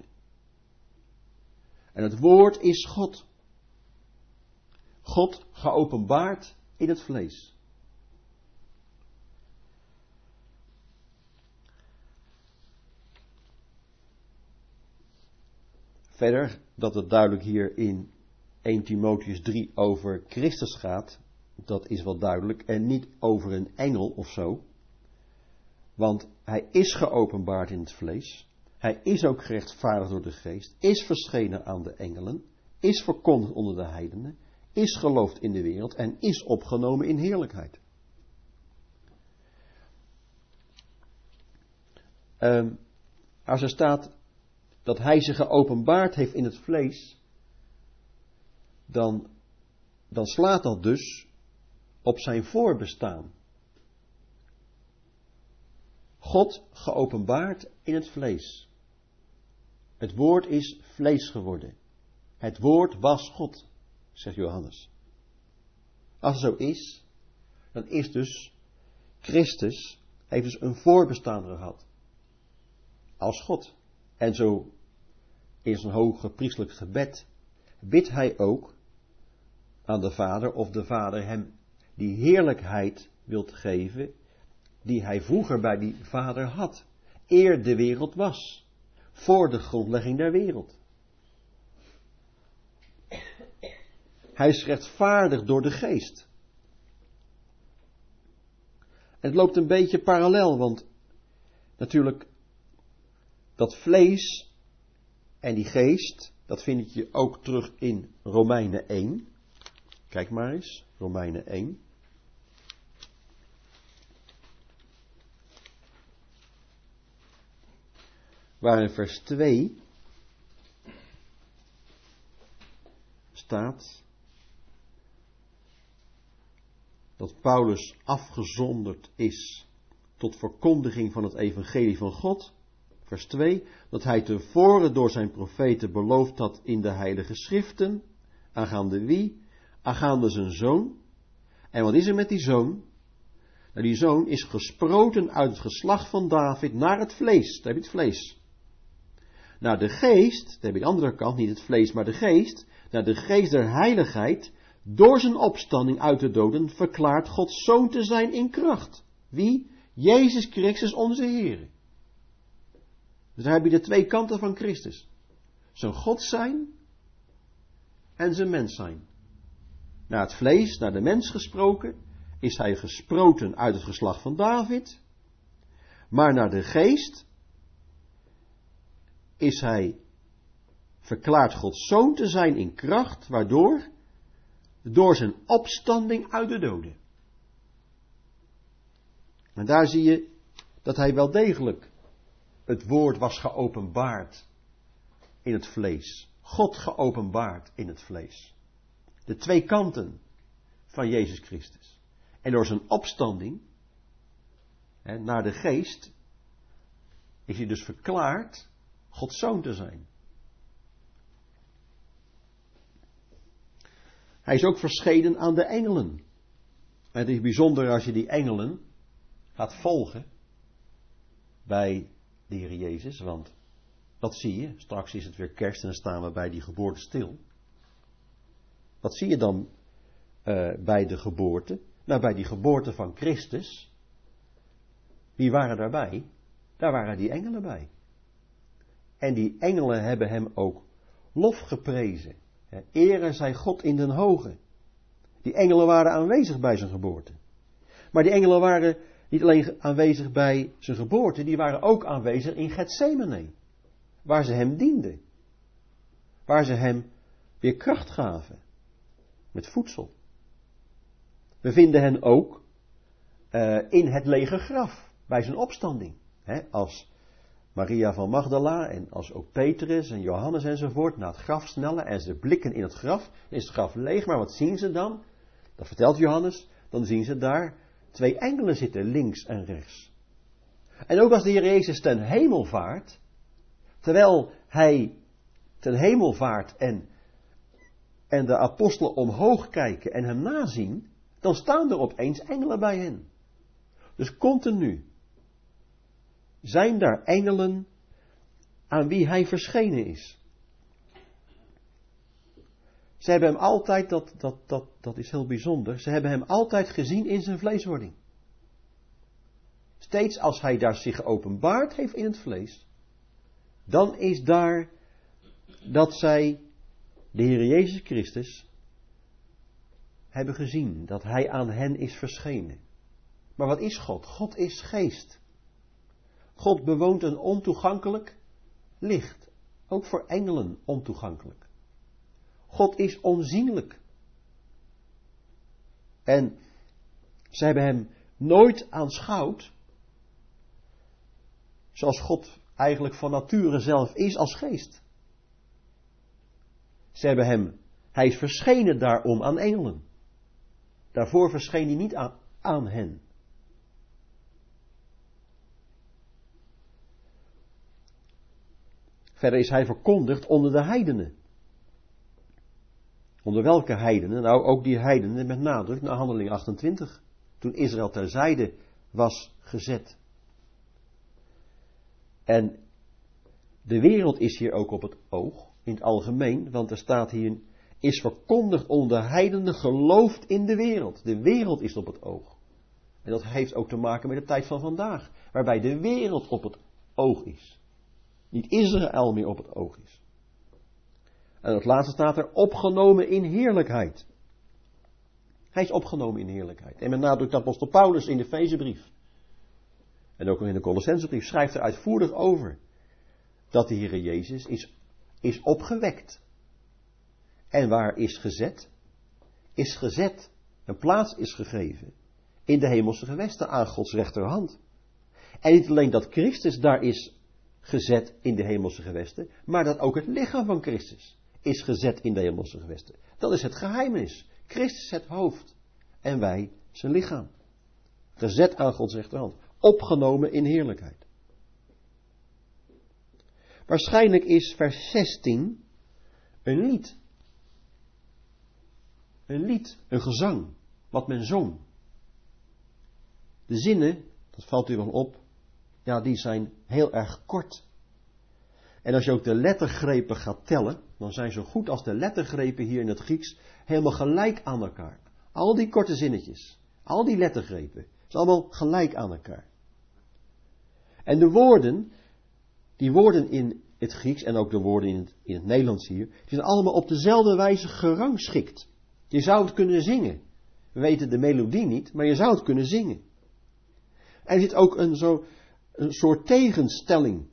[SPEAKER 1] En het woord is God. God geopenbaard in het vlees. Verder, dat het duidelijk hier in 1 Timotheüs 3 over Christus gaat, dat is wel duidelijk, en niet over een engel of zo. Want hij is geopenbaard in het vlees. Hij is ook gerechtvaardigd door de geest, is verschenen aan de engelen, is verkondigd onder de heidenen, is geloofd in de wereld en is opgenomen in heerlijkheid. Als er staat dat hij zich geopenbaard heeft in het vlees, dan slaat dat dus op zijn voorbestaan. God geopenbaard in het vlees. Het woord is vlees geworden. Het woord was God, zegt Johannes. Als het zo is, dan is dus Christus, heeft dus een voorbestaan gehad. Als God. En zo in zijn hoge priestelijk gebed bidt hij ook aan de Vader, of de Vader hem die heerlijkheid wilt geven, die hij vroeger bij die Vader had, eer de wereld was, voor de grondlegging der wereld. Hij is rechtvaardig door de geest. En het loopt een beetje parallel, want natuurlijk dat vlees en die geest, dat vind je ook terug in Romeinen 1. Kijk maar eens, Romeinen 1. Waar in vers 2 staat dat Paulus afgezonderd is tot verkondiging van het evangelie van God. Vers 2, dat hij tevoren door zijn profeten beloofd had in de heilige schriften, aangaande wie? Aangaande zijn zoon. En wat is er met die zoon? Nou, die zoon is gesproten uit het geslacht van David naar het vlees. Daar heb je het vlees. Naar de geest, daar heb je de andere kant, niet het vlees, maar de geest. Naar de geest der heiligheid, door zijn opstanding uit de doden, verklaart Gods zoon te zijn in kracht. Wie? Jezus Christus onze Heer. Dus daar heb je de twee kanten van Christus. Zijn God zijn en zijn mens zijn. Naar het vlees, naar de mens gesproken, is hij gesproten uit het geslacht van David. Maar naar de geest is hij verklaard Gods zoon te zijn in kracht, waardoor? Door zijn opstanding uit de doden. En daar zie je dat hij wel degelijk het woord was geopenbaard in het vlees. God geopenbaard in het vlees. De twee kanten van Jezus Christus. En door zijn opstanding naar de geest is hij dus verklaard Gods zoon te zijn. Hij is ook verschenen aan de engelen. En het is bijzonder als je die engelen gaat volgen bij de Heer Jezus, want wat zie je? Straks is het weer kerst en dan staan we bij die geboorte stil. Wat zie je dan bij de geboorte? Nou, bij die geboorte van Christus. Wie waren daarbij? Daar waren die engelen bij. En die engelen hebben hem ook lof geprezen. Ere zij God in den hoge. Die engelen waren aanwezig bij zijn geboorte. Maar die engelen waren niet alleen aanwezig bij zijn geboorte, die waren ook aanwezig in Getsemane. Waar ze hem dienden. Waar ze hem weer kracht gaven. Met voedsel. We vinden hen ook in het lege graf. Bij zijn opstanding. Als Maria van Magdala en als ook Petrus en Johannes enzovoort naar het graf snellen en ze blikken in het graf. Is het graf leeg, maar wat zien ze dan? Dat vertelt Johannes. Dan zien ze daar 2 engelen zitten, links en rechts. En ook als de Heer Jezus ten hemel vaart, terwijl hij ten hemel vaart en de apostelen omhoog kijken en hem nazien, dan staan er opeens engelen bij hen. Dus continu zijn daar engelen aan wie hij verschenen is. Ze hebben hem altijd, dat is heel bijzonder, ze hebben hem altijd gezien in zijn vleeswording. Steeds als hij daar zich geopenbaard heeft in het vlees, dan is daar dat zij de Heer Jezus Christus hebben gezien, dat hij aan hen is verschenen. Maar wat is God? God is geest. God bewoont een ontoegankelijk licht, ook voor engelen ontoegankelijk. God is onzienlijk. En ze hebben hem nooit aanschouwd, zoals God eigenlijk van nature zelf is als geest. Ze hebben hij is verschenen daarom aan engelen. Daarvoor verscheen hij niet aan hen. Verder is hij verkondigd onder de heidenen. Onder welke heidenen? Nou, ook die heidenen met nadruk naar Handelingen 28. Toen Israël terzijde was gezet. En de wereld is hier ook op het oog, in het algemeen, want er staat hier, is verkondigd onder de heidenen, gelooft in de wereld. De wereld is op het oog. En dat heeft ook te maken met de tijd van vandaag, waarbij de wereld op het oog is. Niet Israël meer op het oog is. En het laatste staat er, opgenomen in heerlijkheid. Hij is opgenomen in heerlijkheid. En met nadruk de apostel Paulus in de Efezebrief. En ook in de Colossensebrief schrijft er uitvoerig over. Dat de Heer Jezus is opgewekt. En waar is gezet? Is gezet. Een plaats is gegeven. In de hemelse gewesten aan Gods rechterhand. En niet alleen dat Christus daar is gezet in de hemelse gewesten, maar dat ook het lichaam van Christus is gezet in de hemelse gewesten. Dat is het geheimenis. Christus het hoofd en wij zijn lichaam. Gezet aan Gods rechterhand. Opgenomen in heerlijkheid. Waarschijnlijk is vers 16 een lied. Een lied, een gezang, wat men zong. De zinnen, dat valt u wel op, ja, die zijn heel erg kort. En als je ook de lettergrepen gaat tellen, dan zijn zo goed als de lettergrepen hier in het Grieks helemaal gelijk aan elkaar. Al die korte zinnetjes, al die lettergrepen, is allemaal gelijk aan elkaar. En de woorden, die woorden in het Grieks en ook de woorden in het Nederlands hier, die zijn allemaal op dezelfde wijze gerangschikt. Je zou het kunnen zingen. We weten de melodie niet, maar je zou het kunnen zingen. En er zit ook een soort tegenstelling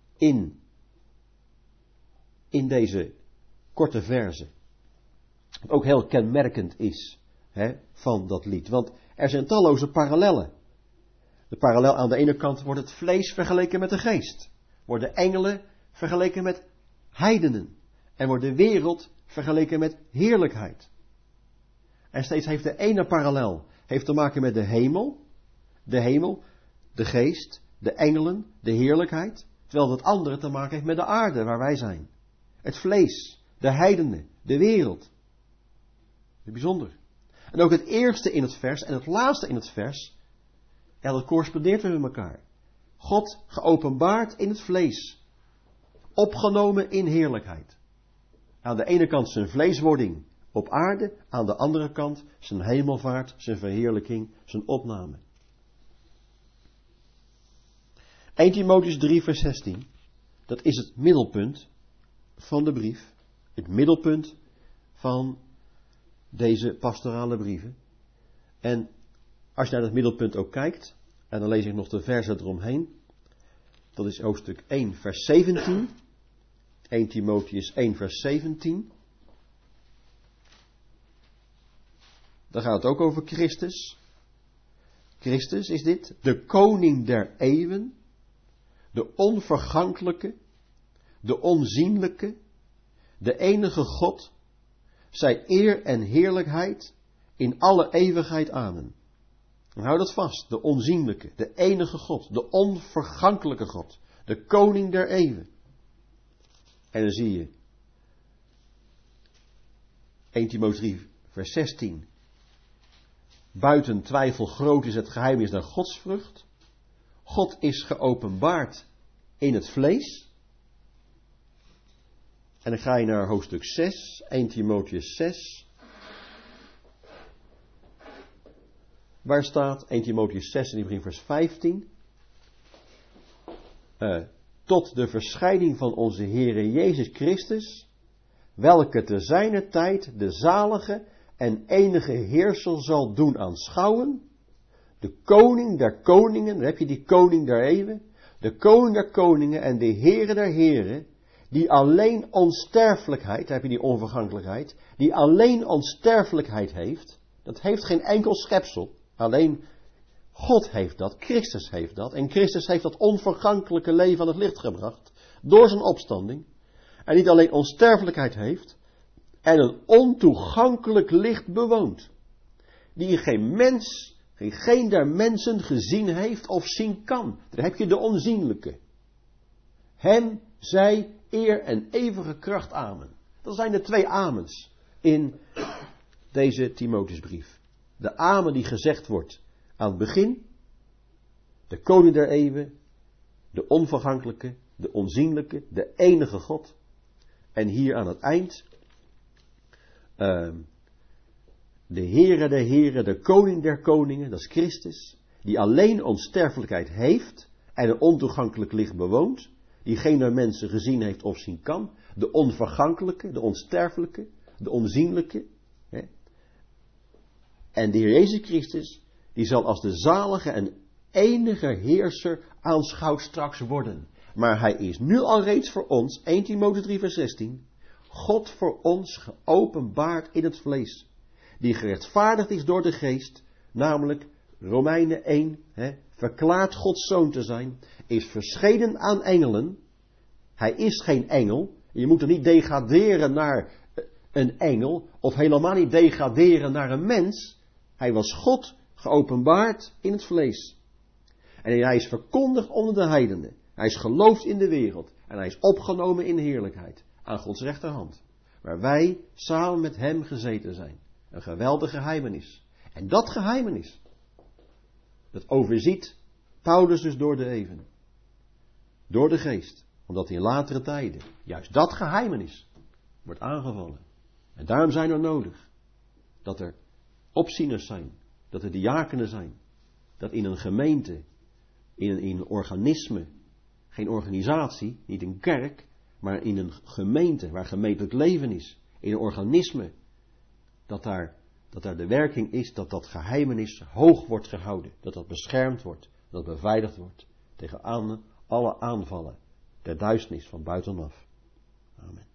[SPEAKER 1] in deze korte verzen. Wat ook heel kenmerkend is van dat lied. Want er zijn talloze parallellen. De parallel aan de ene kant wordt het vlees vergeleken met de geest. Worden engelen vergeleken met heidenen. En wordt de wereld vergeleken met heerlijkheid. En steeds heeft de ene parallel heeft te maken met de hemel, de geest, de engelen, de heerlijkheid. Terwijl het andere te maken heeft met de aarde waar wij zijn. Het vlees, de heidenen, de wereld. Dat is bijzonder. En ook het eerste in het vers en het laatste in het vers, ja, dat correspondeert weer met elkaar. God geopenbaard in het vlees. Opgenomen in heerlijkheid. Aan de ene kant zijn vleeswording op aarde, aan de andere kant zijn hemelvaart, zijn verheerlijking, zijn opname. 1 Timotheüs 3 vers 16, dat is het middelpunt van de brief, het middelpunt van deze pastorale brieven. En als je naar dat middelpunt ook kijkt, en dan lees ik nog de versen eromheen, dat is hoofdstuk 1 vers 17, 1 Timotheüs 1 vers 17. Dan gaat het ook over Christus. Christus is dit, de koning der eeuwen, de onvergankelijke, de onzienlijke, de enige God, zij eer en heerlijkheid in alle eeuwigheid. Amen. En hou dat vast, de onzienlijke, de enige God, de onvergankelijke God, de koning der eeuwen. En dan zie je 1 Timotheüs 3 vers 16. Buiten twijfel groot is het geheimnis der godsvrucht. God is geopenbaard in het vlees. En dan ga je naar hoofdstuk 6, 1 Timotheüs 6. Waar staat 1 Timotheüs 6 en die begin vers 15. Tot de verschijning van onze Heere Jezus Christus, welke te zijner tijd de zalige en enige heerser zal doen aanschouwen, de koning der koningen, dan heb je die koning der eeuwen, de koning der koningen en de Heere der heren, die alleen onsterfelijkheid, daar heb je die onvergankelijkheid, die alleen onsterfelijkheid heeft, dat heeft geen enkel schepsel, alleen God heeft dat, Christus heeft dat, en Christus heeft dat onvergankelijke leven aan het licht gebracht, door zijn opstanding, en niet alleen onsterfelijkheid heeft, en een ontoegankelijk licht bewoont, die geen der mensen gezien heeft of zien kan. Daar heb je de onzienlijke. Hem zij eer en eeuwige kracht. Amen. Dat zijn de 2 amens in deze Timotheusbrief. De amen die gezegd wordt aan het begin, de koning der eeuwen, de onvergankelijke, de onzienlijke, de enige God. En hier aan het eind, de Heere der heren, de koning der koningen, dat is Christus, die alleen onsterfelijkheid heeft en een ontoegankelijk licht bewoont, die geen der mensen gezien heeft of zien kan, de onvergankelijke, de onsterfelijke, de onzienlijke. Hè. En de Heer Jezus Christus, die zal als de zalige en enige heerser aanschouwd straks worden. Maar hij is nu al reeds voor ons, 1 Timotheüs 3 vers 16, God voor ons geopenbaard in het vlees, die gerechtvaardigd is door de geest, namelijk Romeinen 1, verklaart Gods zoon te zijn, is verschenen aan engelen. Hij is geen engel. Je moet er niet degraderen naar een engel, of helemaal niet degraderen naar een mens. Hij was God geopenbaard in het vlees. En hij is verkondigd onder de heidenen. Hij is geloofd in de wereld. En hij is opgenomen in heerlijkheid. Aan Gods rechterhand. Waar wij samen met hem gezeten zijn. Een geweldig geheimenis. En dat geheimenis, dat overziet Paulus dus door de eeuwen. Door de geest. Omdat in latere tijden juist dat geheimenis wordt aangevallen. En daarom zijn er nodig dat er opzieners zijn. Dat er diakenen zijn. Dat in een gemeente, in een organisme, geen organisatie, niet een kerk, maar in een gemeente waar gemeentelijk leven is. In een organisme, dat daar de werking is dat dat geheimenis hoog wordt gehouden. Dat dat beschermd wordt. Dat beveiligd wordt tegen alle aanvallen der duisternis van buitenaf. Amen.